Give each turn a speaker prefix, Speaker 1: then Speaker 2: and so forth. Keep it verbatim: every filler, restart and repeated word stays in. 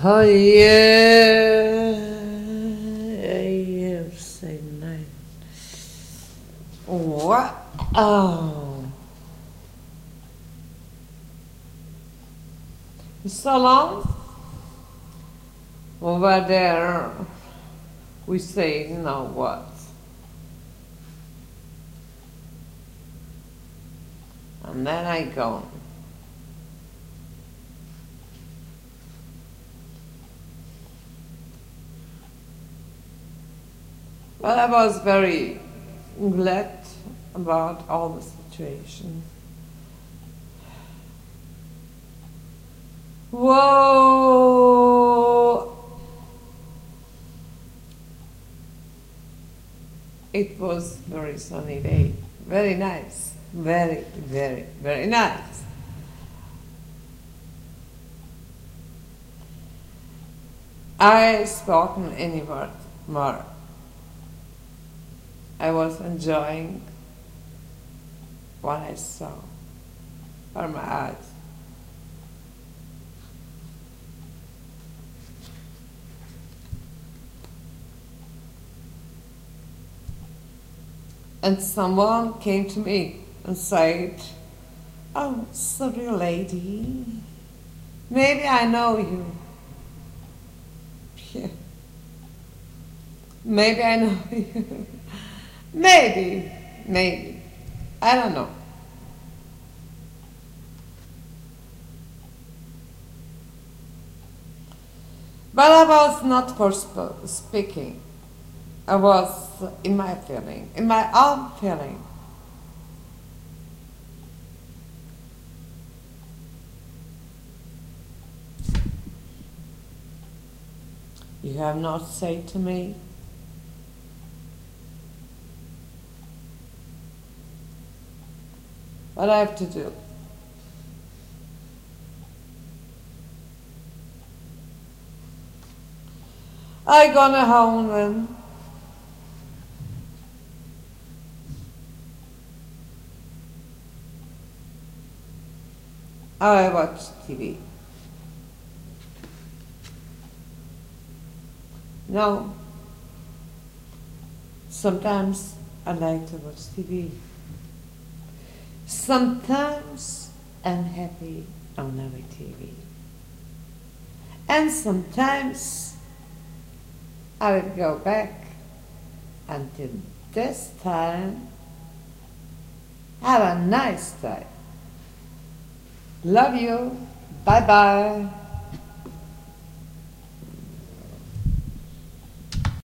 Speaker 1: Oh yeah, yeah, say nine. What? Oh, so long over there. We say no what, and then I go. But I was very glad about all the situation. Whoa! It was very sunny day. Very nice. Very, very, very nice. I spoken any word more. I was enjoying what I saw for my eyes. And someone came to me and said, "Oh, sorry lady, maybe I know you." Yeah. Maybe I know you. Maybe, maybe. I don't know. But I was not for sp- speaking. I was in my feeling, in my own feeling. You have not said to me, what I have to do. I gonna home then. I watch T V. No. Sometimes I like to watch T V. Sometimes I'm happy on our T V. And sometimes I will go back until this time. Have a nice day. Love you. Bye bye.